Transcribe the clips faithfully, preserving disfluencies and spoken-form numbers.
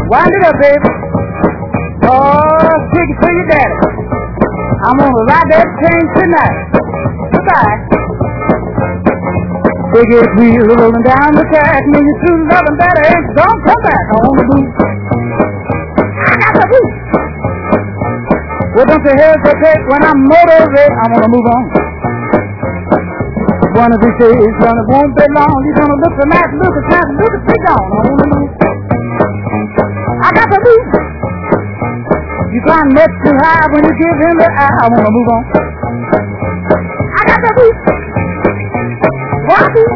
Wind it up, baby. Oh, take it to your daddy. I'm gonna ride that train tonight. Goodbye. Big eight wheels rolling down the track, mean you true loving daddy ain't don't come back on the boot. I got the boot. Well, don't you hesitate when I'm motivated. I'm gonna move on. One of these days, son, it won't be long. You're gonna look for nice, look at nice, look at me on. I'm gonna move. I got the boot. You climb much too high when you give him the eye. I wanna move on. I got the boot. What boot?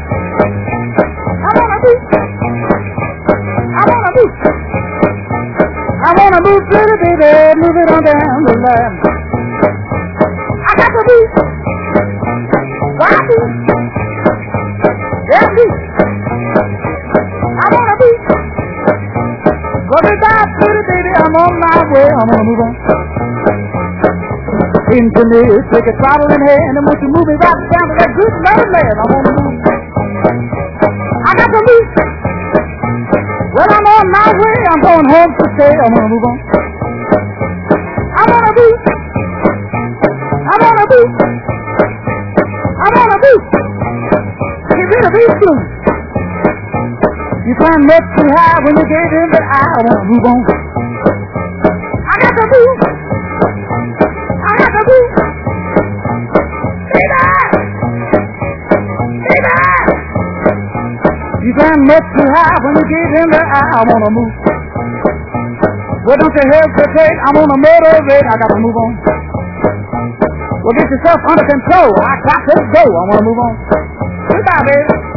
I wanna boot. I wanna boot. I wanna move pretty baby, move it on down the line. I got the boot. What boot? Yeah, boot. I wanna boot. Goodbye, pretty baby, I'm on my way, I'm gonna move on. Into me, take a throttle in hand, and once you move me right down to that good love land, I'm gonna move. I got to move. Well, I'm on my way, I'm going home to stay, I'm gonna move on. I'm gonna move. I'm gonna move. I'm gonna move. Get rid of these blues. You climb up too high when you gave him the eye. I wanna move on. I got to move. I got to move. Baby! Baby! You climb up too high when you gave him the eye. I wanna move. Well, don't you hesitate. I'm on a motivate. I got to move on. Well, get yourself under control. I got to go. I wanna move on. Goodbye, baby.